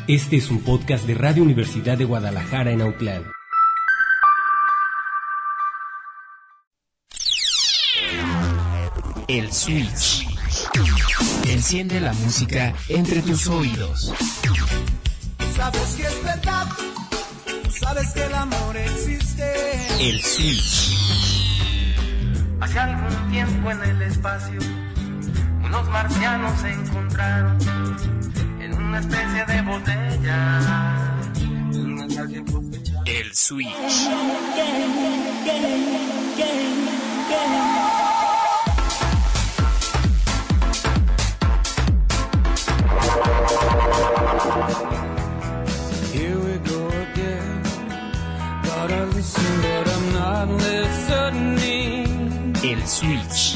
Este es un podcast de Radio Universidad de Guadalajara en Autlán. El Switch. Enciende la música entre tus oídos. Sabes que es verdad, sabes que el amor existe. El Switch. Hace algún tiempo en el espacio, unos marcianos se encontraron en una especie de botella. El Switch. Here we go again. Gotta listen, but I'm not listening. El Switch.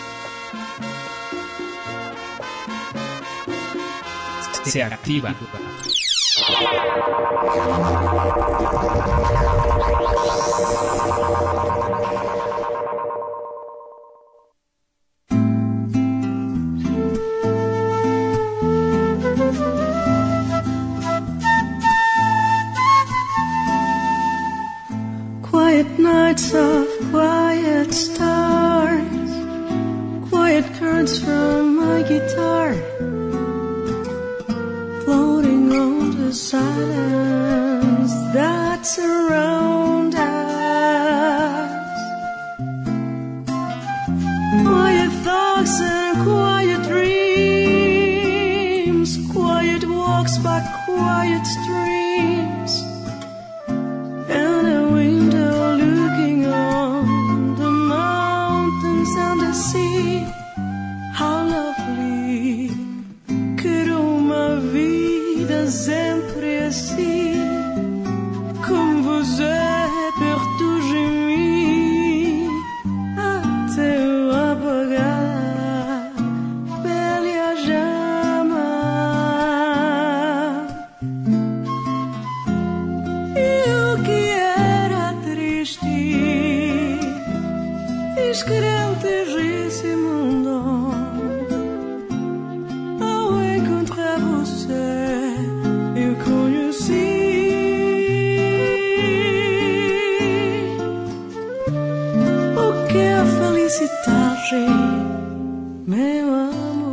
Se activa. Quiet nights of quiet stars, quiet chords from my guitar, floating on the silence that surrounds us. Quiet thoughts and quiet dreams, quiet walks by quiet streams, and a window looking on the mountains and the sea. How lovely, quero uma vida sempre assim, como você perto de mim, até eu apagar pele a chama. Eu que era triste, fiz crente desse mundo. Ao encontrar você, eu conheci o que é a felicidade, meu amor.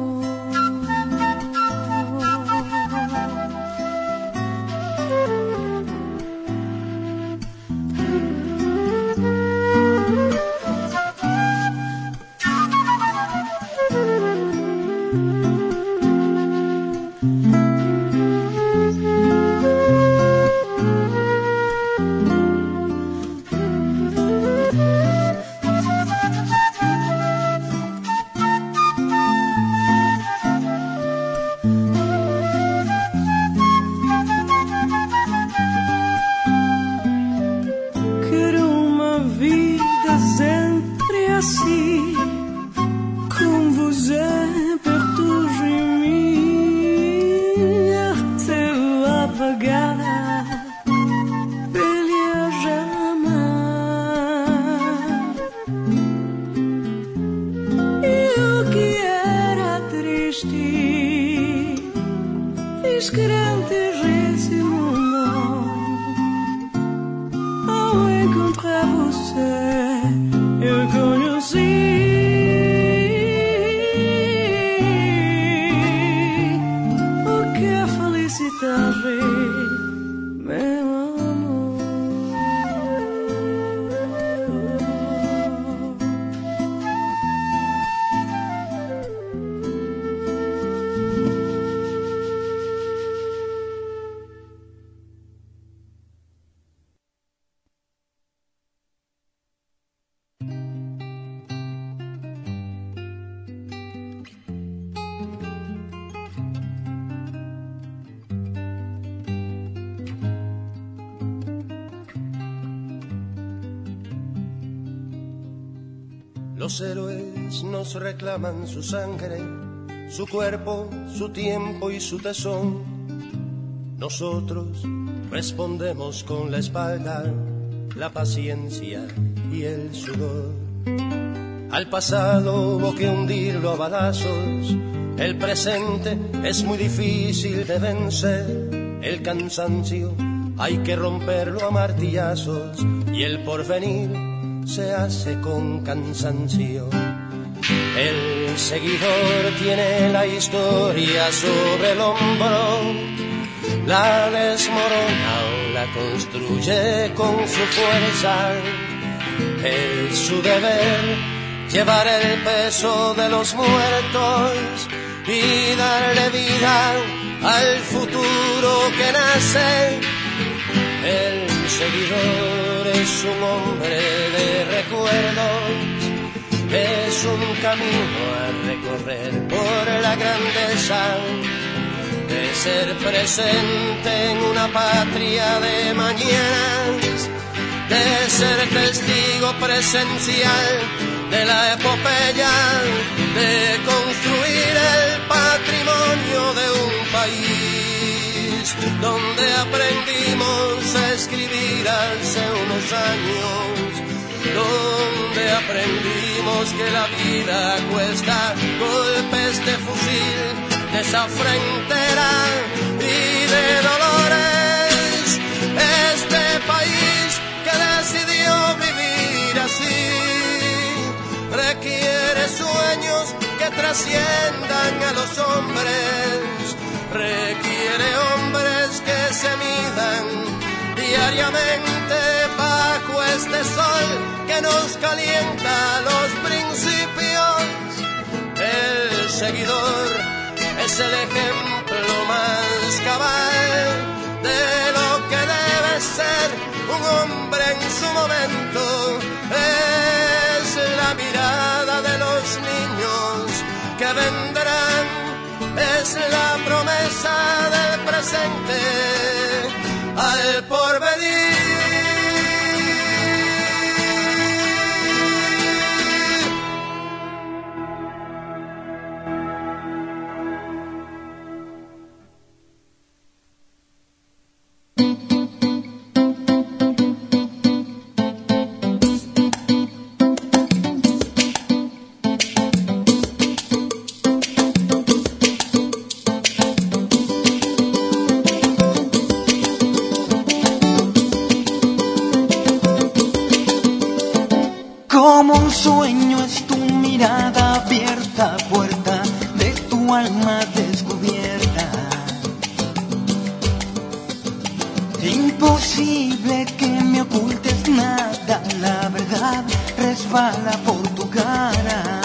Quero uma vida sempre assim, com você perto de mim, até eu apagar pele a chama. Eu que era triste, fiz crente desse mundo. Ao encontrar você, eu conheci o que é felicidade, meu amor. Los héroes nos reclaman su sangre, su cuerpo, su tiempo y su tesón. Nosotros respondemos con la espalda, la paciencia y el sudor. Al pasado hubo que hundirlo a balazos, el presente es muy difícil de vencer. El cansancio hay que romperlo a martillazos y el porvenir se hace con cansancio. El seguidor tiene la historia sobre el hombro, la desmorona o la construye con su fuerza. Es su deber llevar el peso de los muertos y darle vida al futuro que nace. El seguidor es un hombre de recuerdos, es un camino a recorrer por la grandeza de ser presente en una patria de mañanas, de ser testigo presencial de la epopeya, de construir el patrimonio de un país donde aprendimos a escribir hace unos años, donde aprendimos que la vida cuesta golpes de fusil, de esa frontera y de dolores. Este país que decidió vivir así requiere sueños que trasciendan a los hombres, requiere hombres que se midan diariamente bajo este sol que nos calienta los principios. El seguidor es el ejemplo más cabal de lo que debe ser un hombre en su momento. Es la mirada de los niños que vendrán, es la promesa del presente al porvenir. Como un sueño es tu mirada abierta, puerta de tu alma descubierta. Imposible que me ocultes nada, la verdad resbala por tu cara.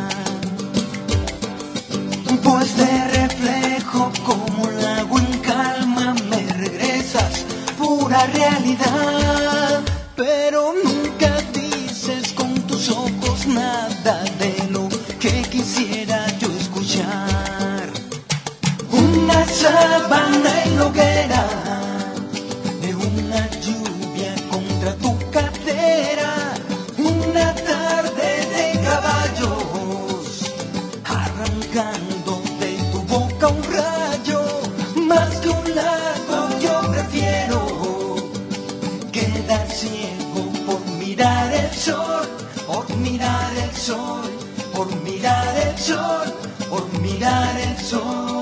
Pues te reflejo como el agua en calma, me regresas pura realidad, pero nunca dices con tus ojos nada de lo que quisiera yo escuchar. Una sabana en la hoguera de una lluvia contra tu cadera, una tarde de caballos arrancando de tu boca un rayo, más que un lago yo prefiero quedar ciego por mirar el sol, por mirar el sol, por mirar el sol, por mirar el sol.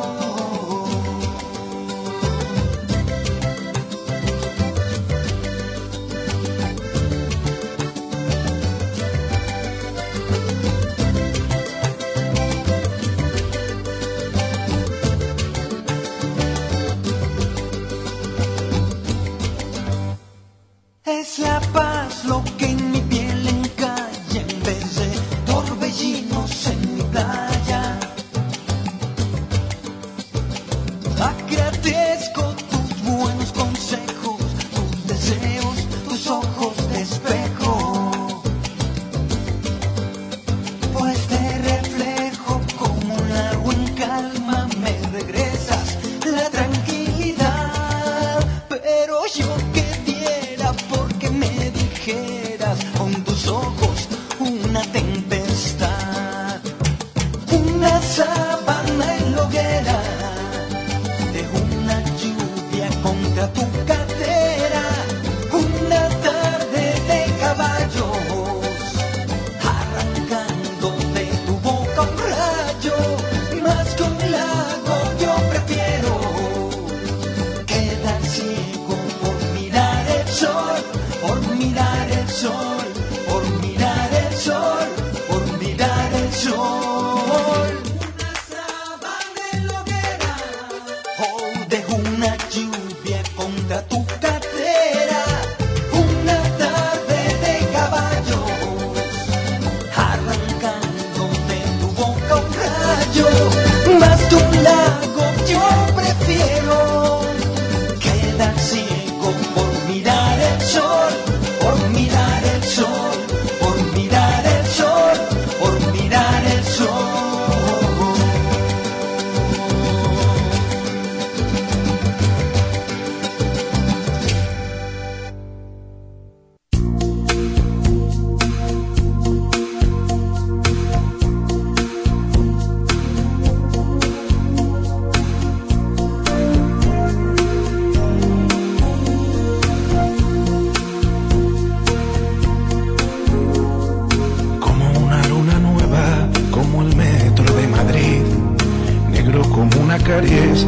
Es la paz lo que en mi piel encalla en vez de torbellinos en mi playa. Agradezco tus buenos consejos, tus deseos, tus ojos de espejo, pues te reflejo como un agua en calma, me regresas la tranquilidad, pero yo que porque me dijeras con tus ojos una tempestad, una sabana en la hoguera de una lluvia contra tu cadera, una tarde de caballos arrancando de tu boca un rayo, más que un lago yo prefiero que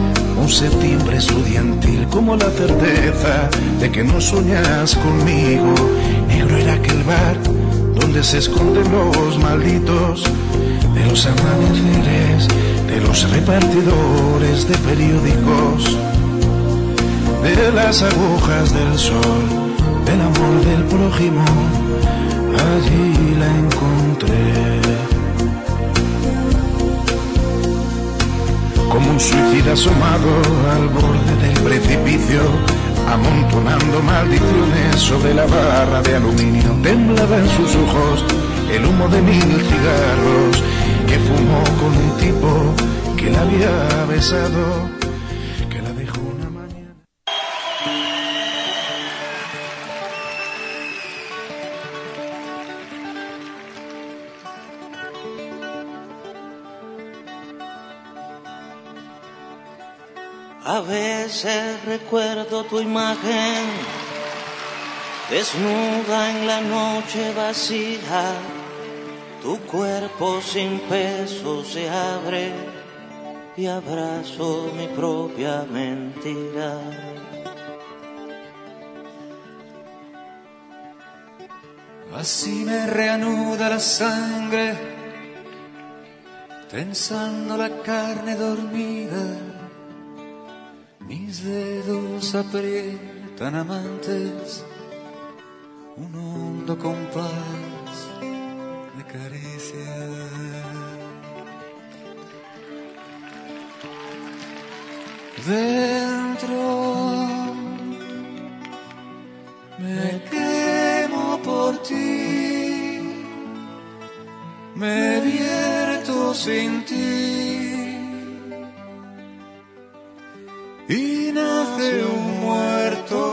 un septiembre estudiantil, como la certeza de que no sueñas conmigo. Negro era aquel bar donde se esconden los malditos de los amaneceres, de los repartidores de periódicos, de las agujas del sol, del amor del prójimo. Allí la encontré, como un suicida asomado al borde del precipicio, amontonando maldiciones sobre la barra de aluminio. Temblaba en sus ojos el humo de 1000 cigarros que fumó con un tipo que la había besado, que la dejó una mañana. A veces recuerdo tu imagen desnuda en la noche vacía, tu cuerpo sin peso se abre y abrazo mi propia mentira. Así me reanuda la sangre, tensando la carne dormida. Mis dedos aprietan amantes, un hondo compás de caricia. Dentro me quemo por ti, me vierto sin ti. Y nace un muerto.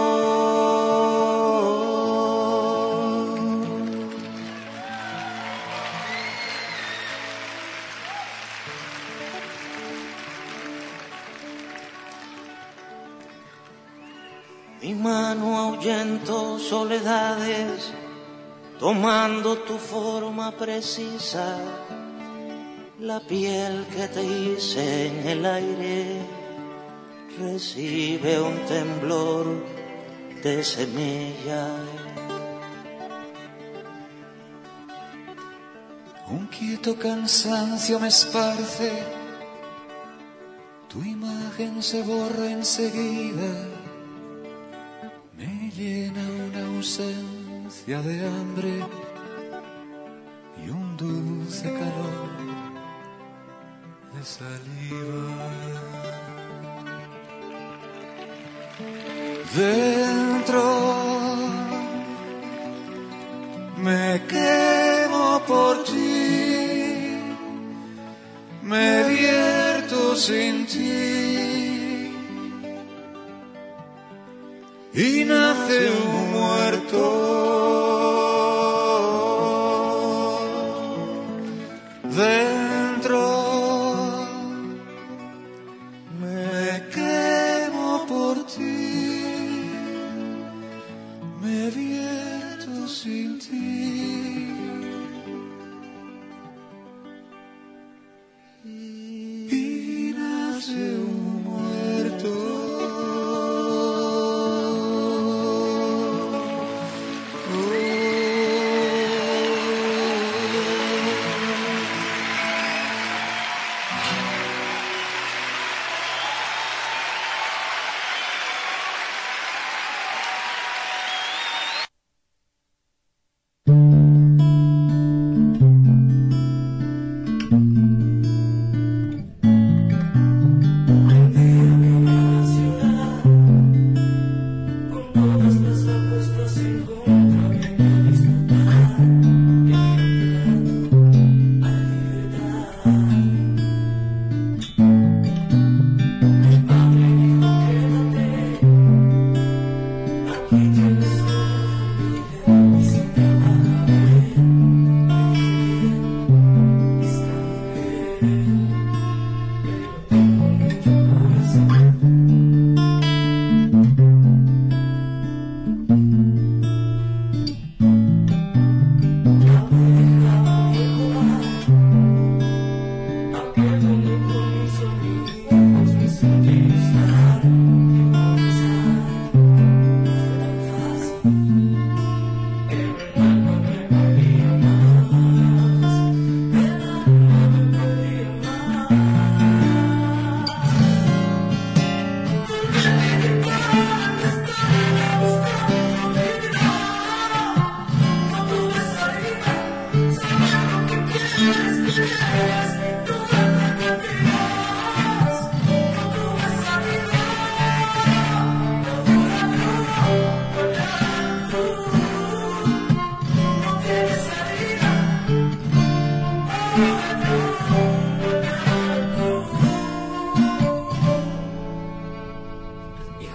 Mi mano ahuyento soledades, tomando tu forma precisa, la piel que te hice en el aire recibe un temblor de semilla. Un quieto cansancio me esparce, tu imagen se borra enseguida, me llena una ausencia de hambre y un dulce calor de saliva. Dentro me quemo por ti, me vierto sin ti y nace un muerto. Dentro me quemo por ti, me vierto sin ti y nace un muerto.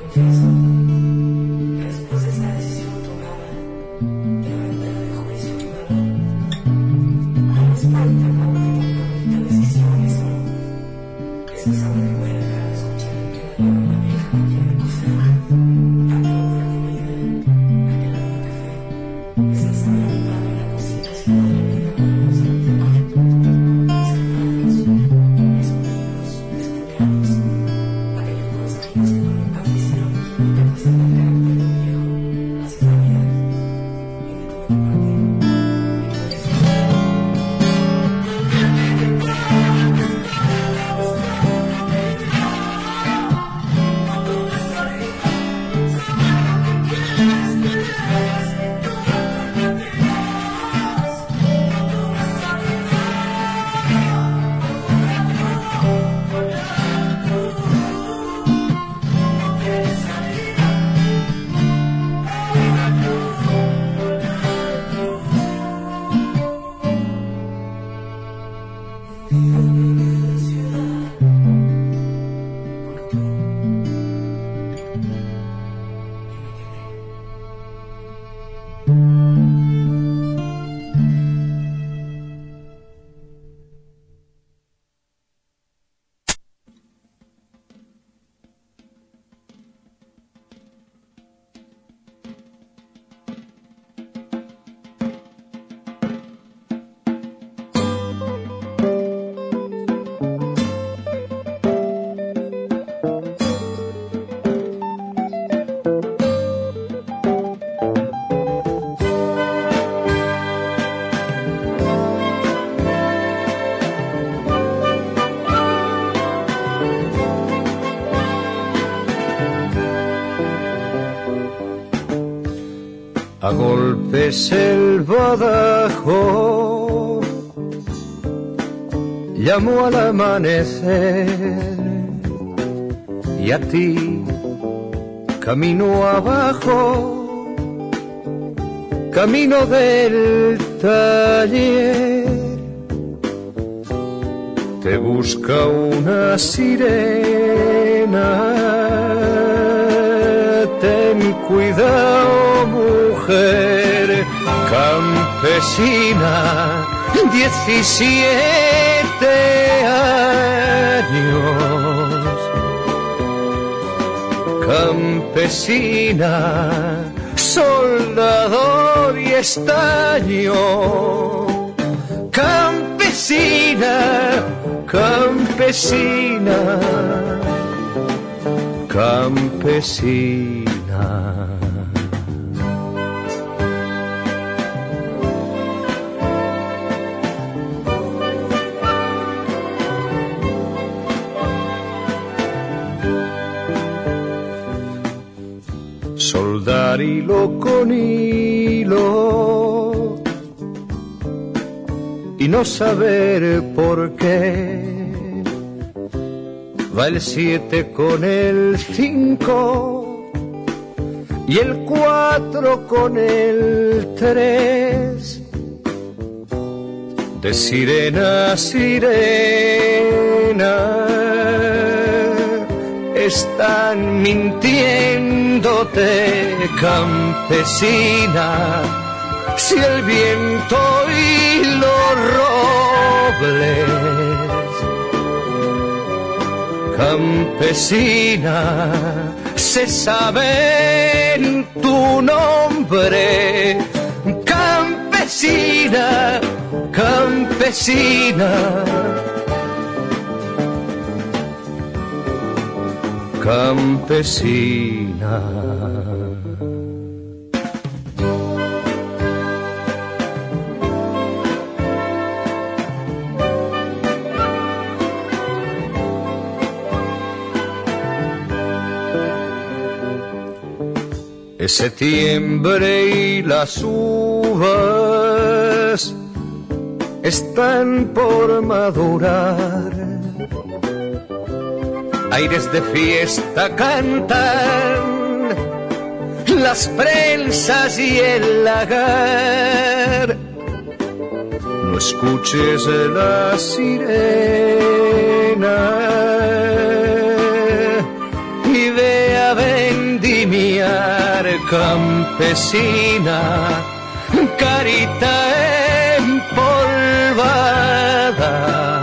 confieso que después de esta decisión tomada de la ventana de juicio y verdad, no me espanta el modo de tomar decisiones, no. Es que sabe que voy a dejar de escuchar el que la lleva la vieja máquina de coser, a que lo fuerte me ayude, a que la haga café. Es enseñar a mi padre la cocina si no le brinda nada más al tema. Mis hermanos, mis sobrinos, mis cuñados, aquellos dos amigos que con mi padre hicieron de pasar la gran pueblo viejo, hacia Navidad, y me tuve que partir, y por eso A golpes el badajo llamó al amanecer y a ti camino abajo, camino del taller, te busca una sirena. Ten cuidado, mujer campesina, 17 años. Campesina, soldador y estaño. Campesina, campesina, campesina. Soldar hilo con hilo y no saber por qué. Va el 7 con el 5 y el 4 con el 3. De sirena a sirena están mintiéndote, campesina. Si el viento y los robles, campesina, se saben tu nombre. Campesina, campesina, campesina. Es septiembre y las uvas están por madurar. Aires de fiesta cantan las prensas y el lagar. No escuches la sirena y ve a ver campesina, carita empolvada,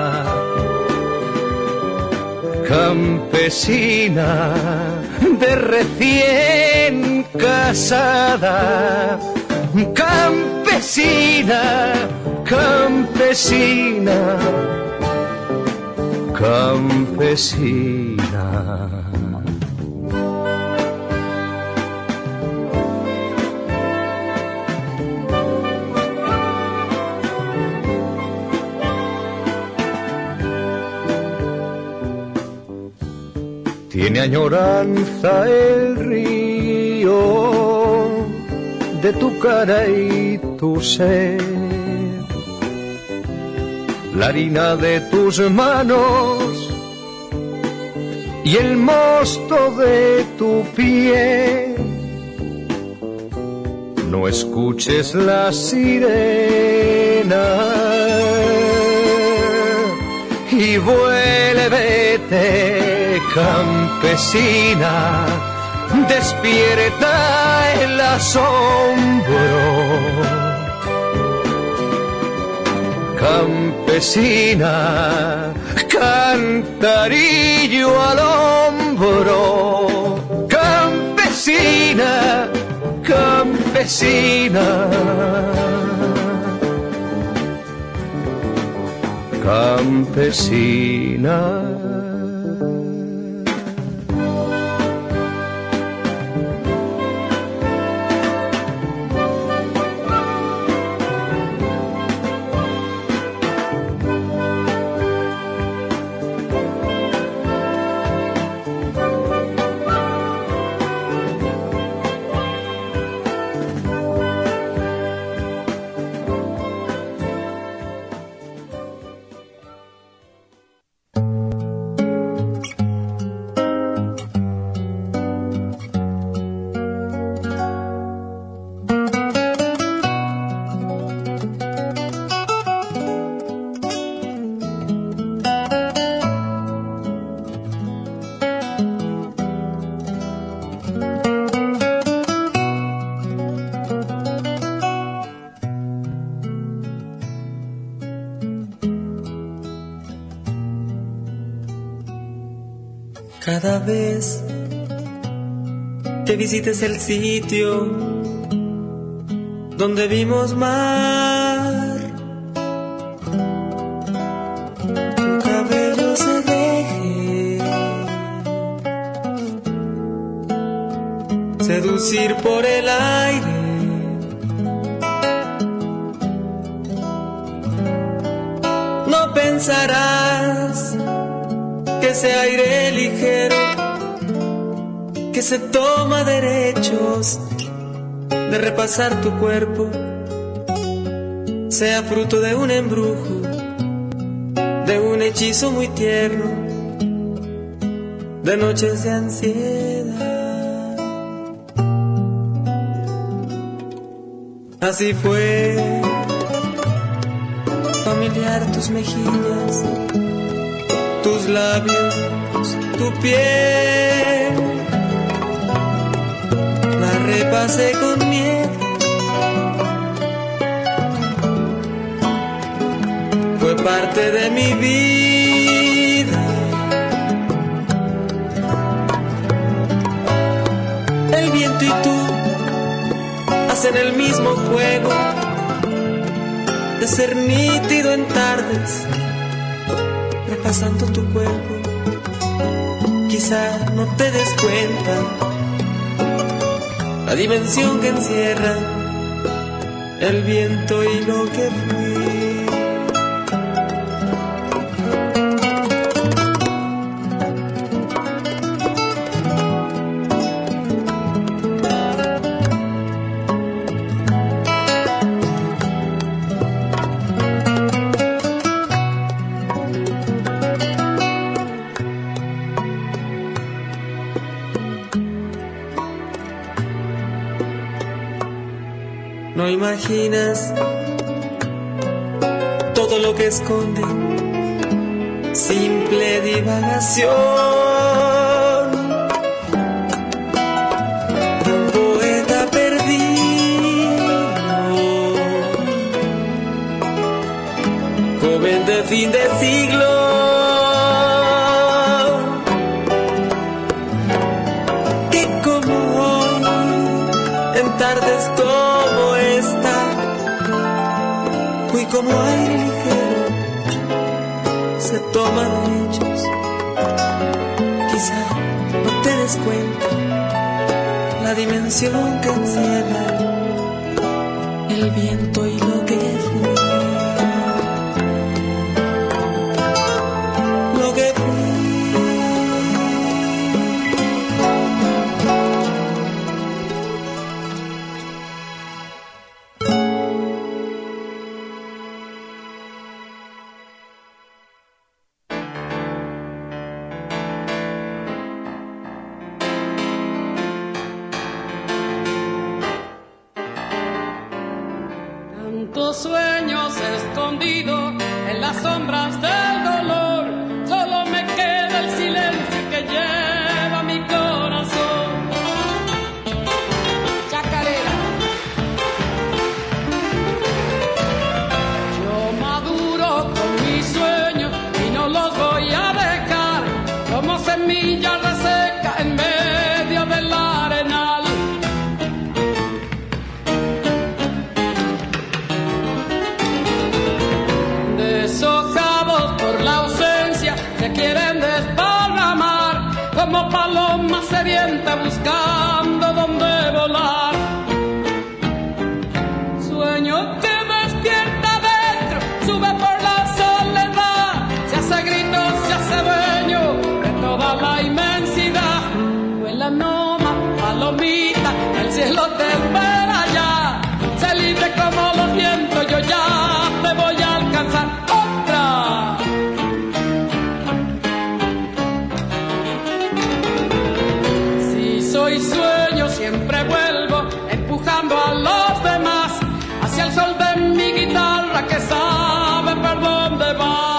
campesina de recién casada, campesina, campesina, campesina. Tiene añoranza el río de tu cara y tu sed, la harina de tus manos y el mosto de tu piel. No escuches la sirena y vuélvete, campesina, despierta el asombro. Campesina, cantarillo al hombro. Campesina, campesina, campesina. Cada vez que visites el sitio donde vimos mar, tu cabello se deje seducir por el aire. No pensarás que ese aire ligero que se toma derechos de repasar tu cuerpo sea fruto de un embrujo, de un hechizo muy tierno, de noches de ansiedad. Así fue familiar tus mejillas, tus labios, tu piel, la repasé con miedo. Fue parte de mi vida. El viento y tú hacen el mismo juego de ser nítido en tardes, repasando tu cuerpo. Quizá no te des cuenta la dimensión que encierra el viento y lo que fui. No imaginas todo lo que esconde simple divagación de un poeta fin de siglo. Que como hoy, en tardes como esta, fui como aire ligero, se toma derechos. Quizá no te des cuenta la dimensión que encierra el viento y lo que fui. Lo que fui. Tantos sueños escondidos en las sombras del dolor, solo me queda el silencio que lleva mi corazón. Chacarera. Yo maduro con mis sueños y no los voy a dejar como semilla reseca en medio del arenal. Socavos por la ausencia que quieren desparramar como paloma sedienta buscando donde volar. Sueño que despierta dentro, sube por la soledad, se hace grito, se hace dueño de toda la inmensidad. Vuela noma, palomita, el cielo te espera ya, sé libre como los vientos, yo ya te voy a alcanzar. Si soy sueño siempre vuelvo empujando a los demás hacia el sol de mi guitarra que sabe por dónde va.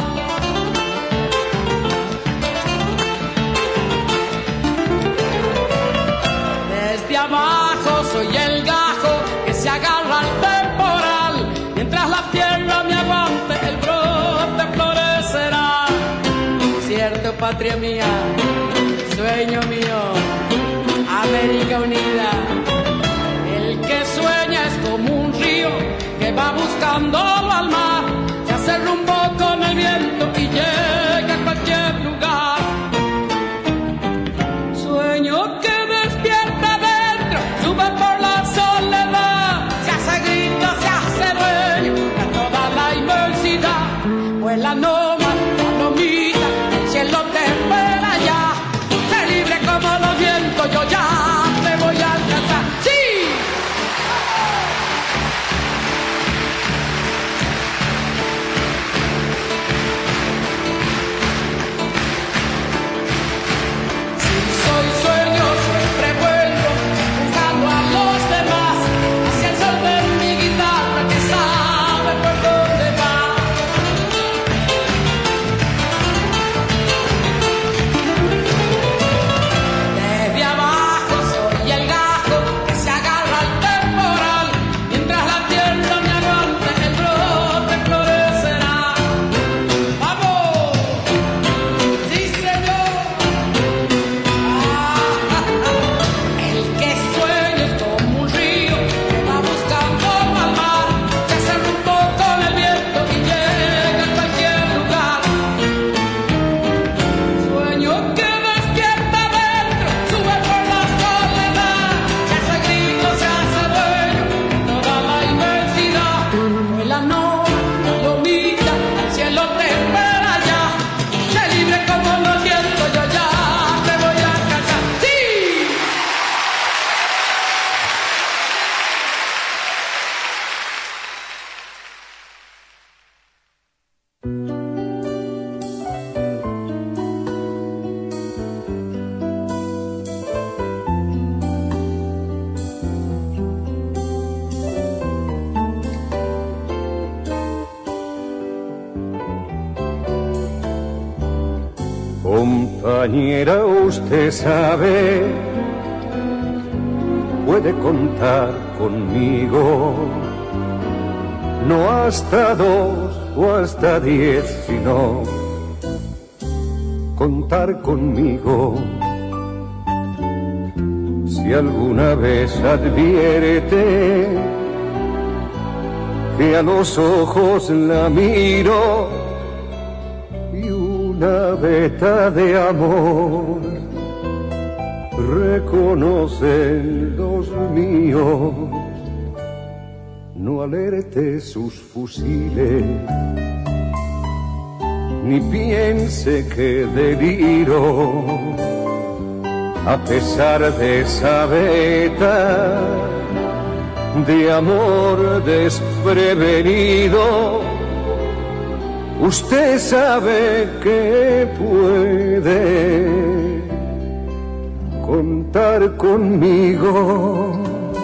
Desde abajo soy el gajo que se agarra al temporal mientras la tierra me aguante el brote florecerá. Cierto, patria mía, sueño mío, América unida. El que sueña es como un río que va buscándolo al mar, se hace rumbo con el viento y llega a cualquier lugar. Sueño que despierta dentro, sube por la soledad, se hace grito, se hace dueño de toda la inmensidad. Vuela noma, palomita, el cielo te espera ya, sé libre como los vientos, yo ya te voy a alcanzar. ¡Sí! Si soy sueño siempre vuelvo buscando a los demás hacia el sol de mi guitarra que sabe por dónde va. Desde abajo soy el gajo que se agarra al temporal mientras la tierra me aguante el brote florecerá. ¡Vamos! ¡Sí, señor! El que sueña es como un río que va buscando al mar, se hace rumbo con el viento y llega a cualquier lugar. Sueño que despierta dentro, sube por la soledad, se hace grito, se hace dueño de toda la inmensidad. Vuela noma, palomita, el cielo te espera ya, sé libre como los vientos, yo ya te voy a alcanzar. ¡Sí! Compañera, usted sabe, puede contar conmigo, no hasta dos, o hasta 10, sino contar conmigo. Si alguna vez advierte que a los ojos la miro y una veta de amor reconocen los míos, no alerte sus fusiles, ni piense que deliro, a pesar de esa veta de amor desprevenido. Usted sabe que puede contar conmigo.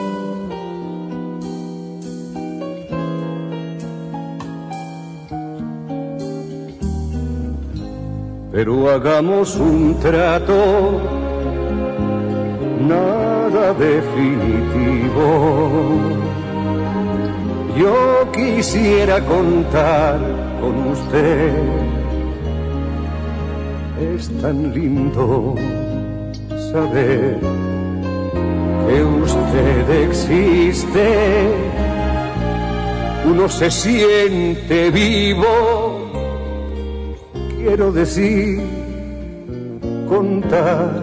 Pero hagamos un trato, nada definitivo. Yo quisiera contar con usted. Es tan lindo saber que usted existe. Uno se siente vivo. Quiero decir, contar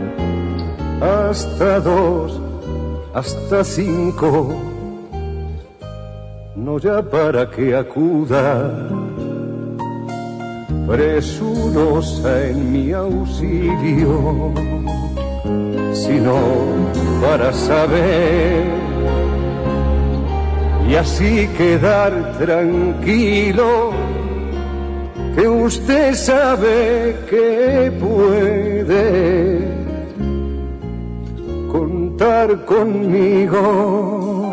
hasta 2, hasta 5, no ya para que acuda presurosa en mi auxilio, sino para saber y así quedar tranquilo que usted sabe que puede contar conmigo.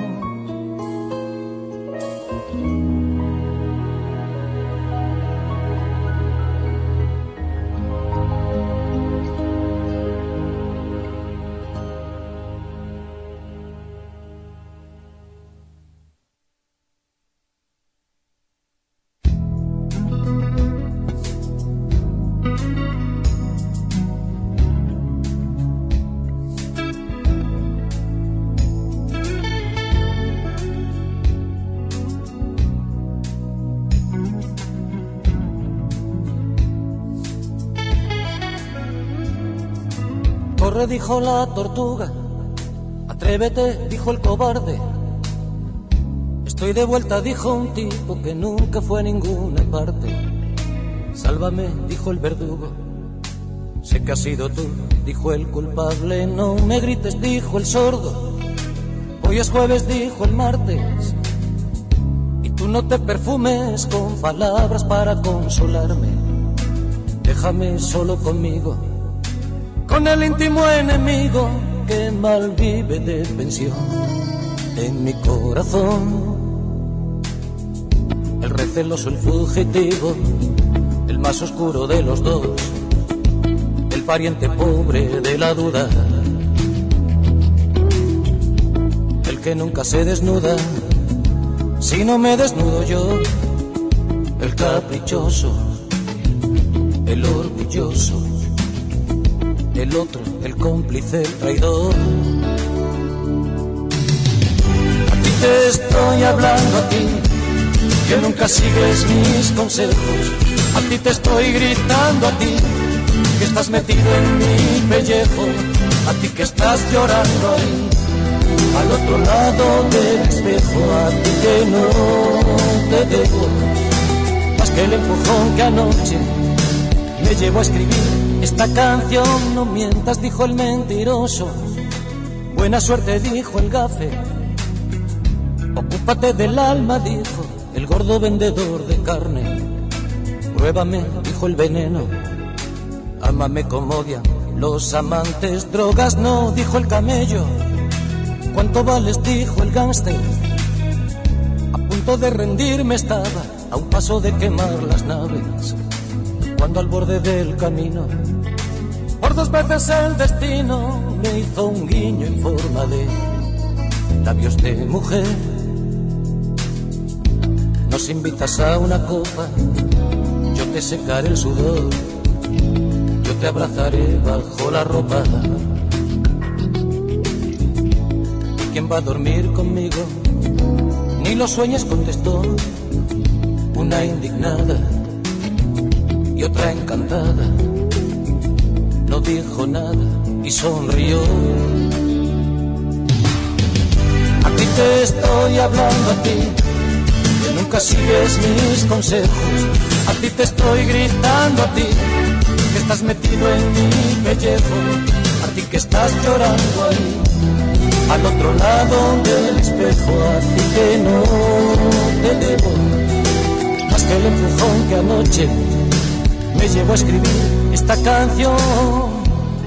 Corre, dijo la tortuga, atrévete, dijo el cobarde. Estoy de vuelta, dijo un tipo que nunca fue a ninguna parte. Sálvame, dijo el verdugo, sé que has sido tú, dijo el culpable. No me grites, dijo el sordo, hoy es jueves, dijo el martes. Y tú no te perfumes con palabras para consolarme. Déjame solo conmigo, con el íntimo enemigo que malvive de pensión en mi corazón. El receloso, el fugitivo, el más oscuro de los dos, el pariente pobre de la duda, el que nunca se desnuda si no me desnudo yo, el caprichoso, el orgulloso, el otro, el cómplice, el traidor. A ti te estoy hablando, a ti, que nunca sigues mis consejos. A ti te estoy gritando, a ti, que estás metido en mi pellejo. A ti que estás llorando ahí, al otro lado del espejo. A ti que no te dejo más que el empujón que anoche me llevó a escribir esta canción. No mientas, dijo el mentiroso, buena suerte, dijo el gafe. Ocúpate del alma, dijo el gordo vendedor de carne. Pruébame, dijo el veneno, ámame como odian los amantes. Drogas no, dijo el camello. ¿Cuánto vales?, dijo el gángster. A punto de rendirme estaba, a un paso de quemar las naves, cuando al borde del camino, por 2 veces el destino me hizo un guiño en forma de labios de mujer. nos invitas a una copa, yo te secaré el sudor, yo te abrazaré bajo la ropa. ¿Quién va a dormir conmigo? Ni lo sueñes, contestó una indignada y otra encantada. No dijo nada y sonrió. A ti te estoy hablando, a ti que nunca sigues mis consejos. A ti te estoy gritando, a ti que estás metido en mi pellejo. A ti que estás llorando ahí al otro lado del espejo. A ti que no te debo más que el empujón que anoche me llevó a escribir esta canción.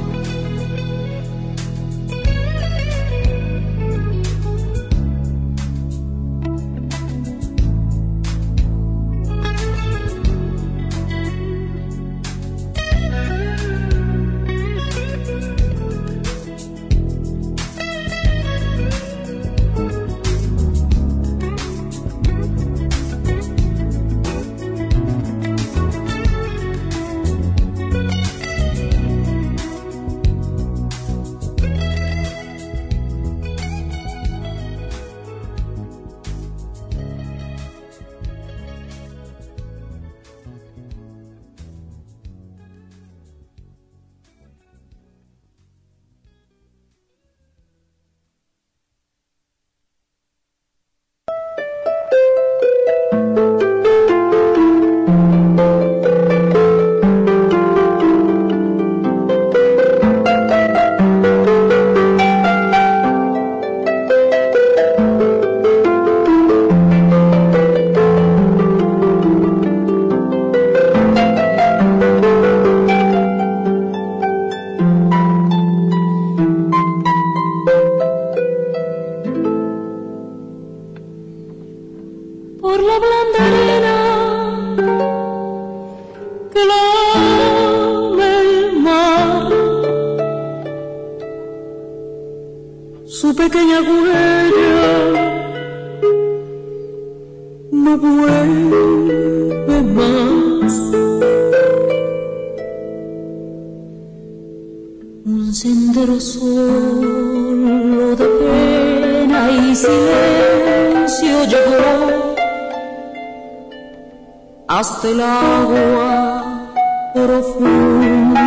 Hasta el agua profunda,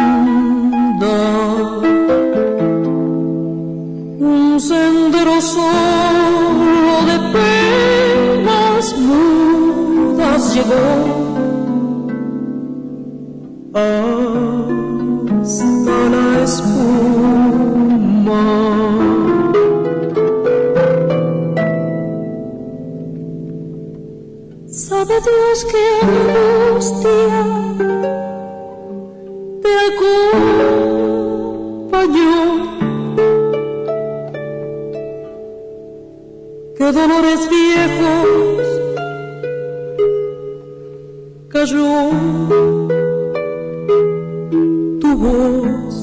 un sendero solo de penas mudas llegó hasta la espuma. Sabe Dios que angustia te acompañó, que dolores viejos cayó tu voz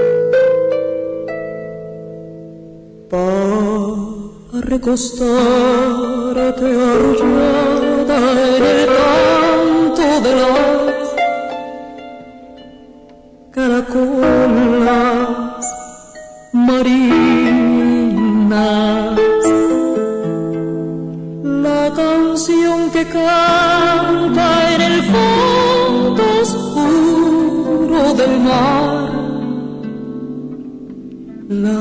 para recostarte arrullada en el canto de las caracolas marinas. La canción que canta en el fondo oscuro del mar, la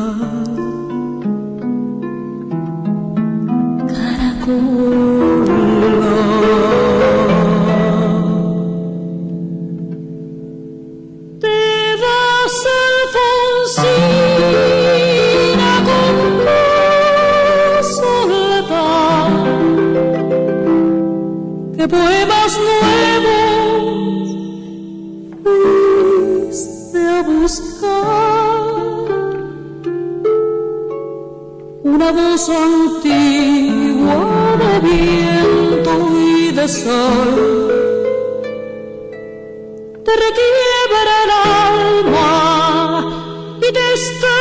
caracola. Te vas, Alfonsina, con la soledad, que poemas nuevos fuiste a buscar, una voz antigua de viento y de sal te requiebra el alma y te está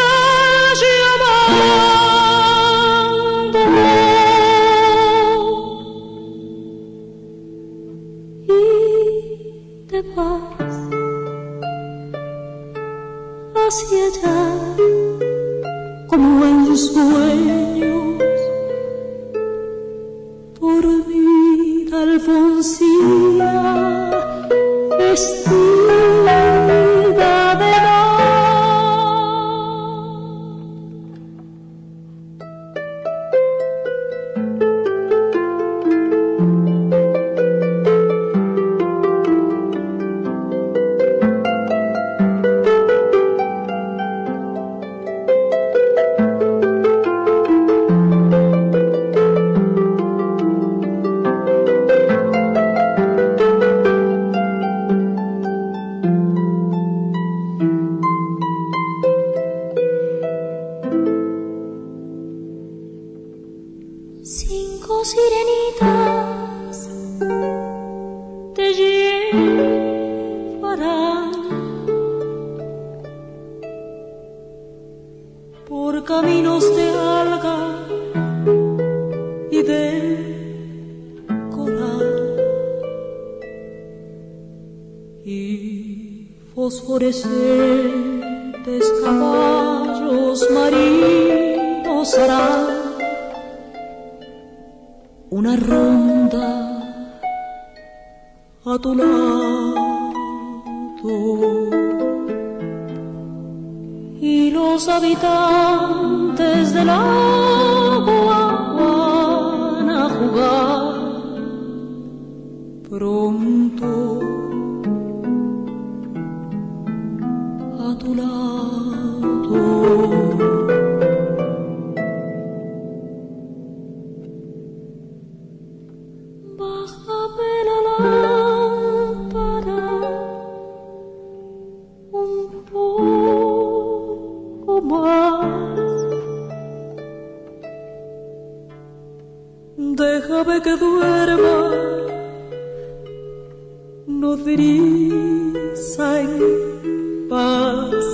llamando. como en sueños, dormida Alfonsina, vestida de mar. Fosforescentes caballos marinos harán una ronda a tu lado, y los habitantes del agua van a jugar pronto a tu lado. Bájame la lámpara un poco más, déjame que duerma nodriza en paz.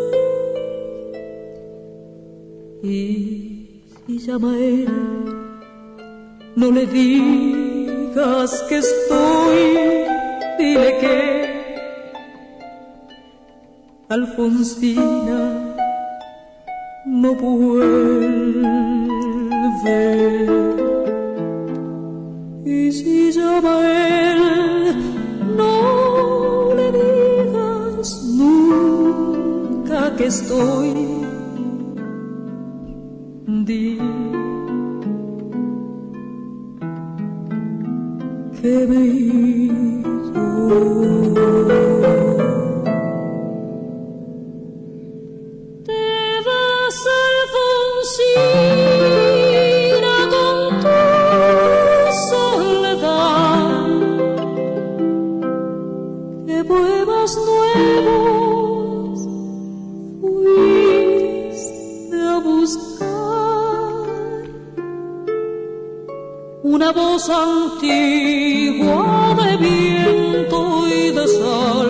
Y si llama él, no le digas que estoy, dile que Alfonsina no vuelve. Y si llama él, no le digas nunca que estoy, di que me he ido. Te vas, Alfonsina, con tu soledad, que poemas nuevos fuiste a buscar, una voz antigua de viento y de sal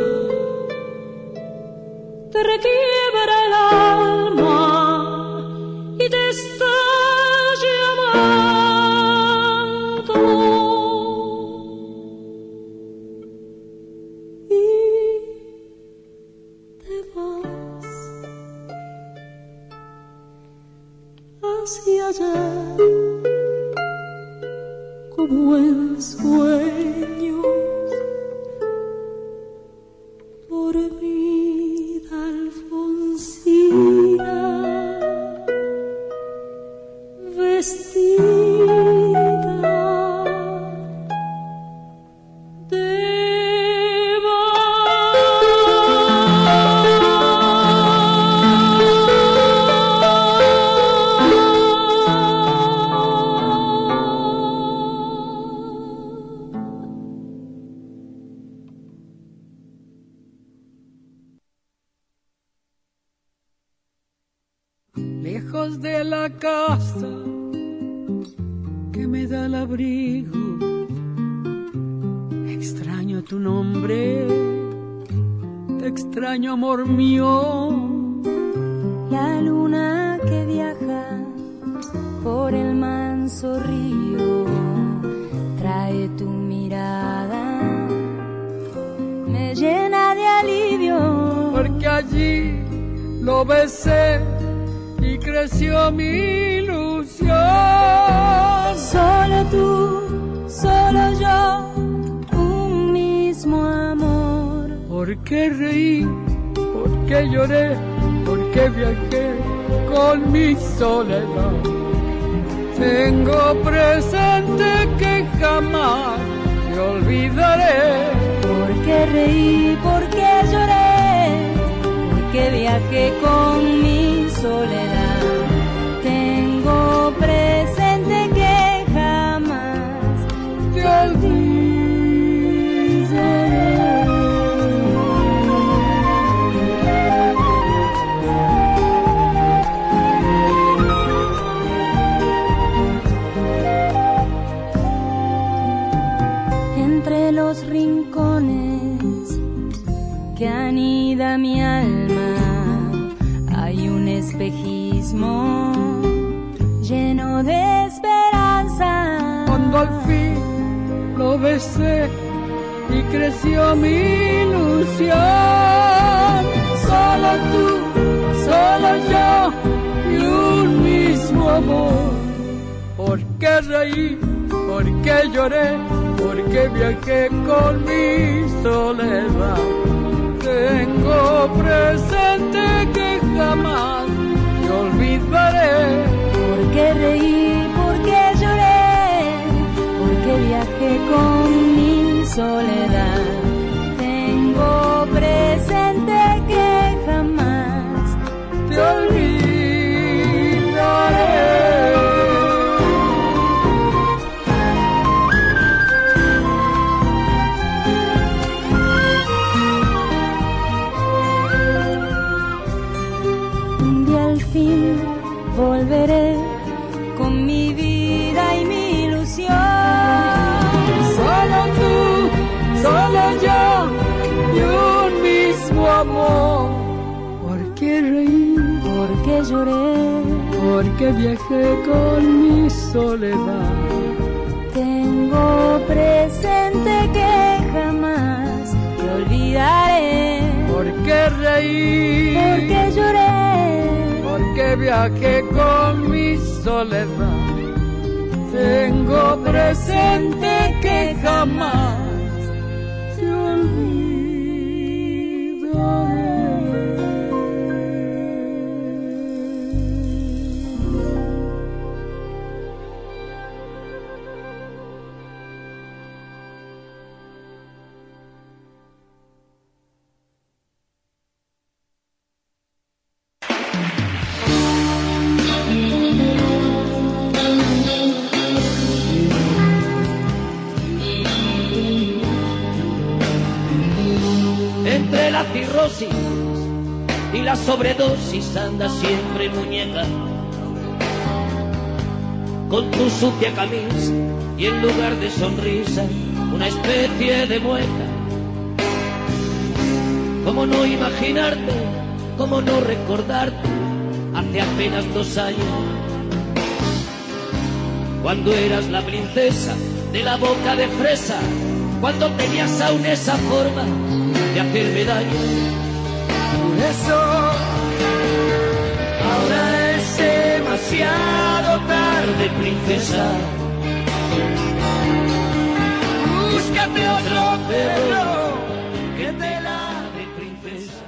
te requiebra el alma y te está llamando, y te vas hacia allá como en sueños, dormida Alfonsina, vestida de lejos de la casa que me da el abrigo, extraño tu nombre, te extraño, amor mío. La luna que viaja por el manso río trae tu mirada, me llena de alivio, porque allí lo besé y creció mi ilusión. Solo tú, solo yo, un mismo amor. ¿Por qué reí? ¿Por qué lloré? ¿Por qué viajé con mi soledad? Tengo presente que jamás te olvidaré. ¿Por qué reí? ¿Por qué lloré? ¿Por qué viajé con mi soledad? Tengo presente que jamás te olvidaré. Entre los rincones que anida mi alma hay un espejismo lleno de esperanza. Cuando al fin lo besé y creció mi ilusión. Solo tú, solo yo y un mismo amor. ¿Por qué reí? ¿Por qué lloré? ¿Por qué viajé con mi soledad? Tengo presente que jamás te olvidaré. ¿Por qué reí? ¿Por qué lloré? ¿Por qué viajé con mi soledad? Tengo presente que jamás te olvidaré. Volveré con mi vida y mi ilusión. Solo tú, solo yo y un mismo amor. ¿Por qué reí? ¿Por qué lloré? ¿Por qué viajé con mi soledad? Tengo presente que jamás te olvidaré. ¿Por qué reí? ¿Por qué lloré? Porque viajé con mi soledad. Tengo presente que jamás te olvidaré. Entre la cirrosis y la sobredosis anda siempre muñeca, con tu sucia camisa y en lugar de sonrisa una especie de mueca. ¿Cómo no imaginarte? ¿Cómo no recordarte? Hace apenas 2 años, cuando eras la princesa de la boca de fresa, cuando tenías aún esa forma de hacerme daño. Por eso ahora es demasiado tarde, princesa. Búscate otro perro que te ladre, princesa.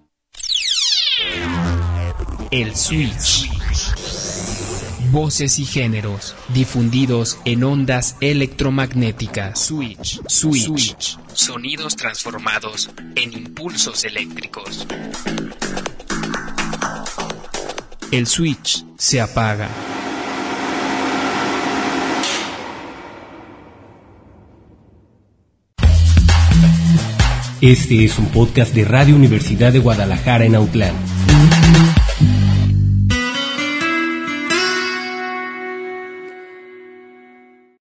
El Switch. Voces y géneros difundidos en ondas electromagnéticas. Switch. Sonidos transformados en impulsos eléctricos. El switch se apaga. Este es un podcast de Radio Universidad de Guadalajara en Autlán.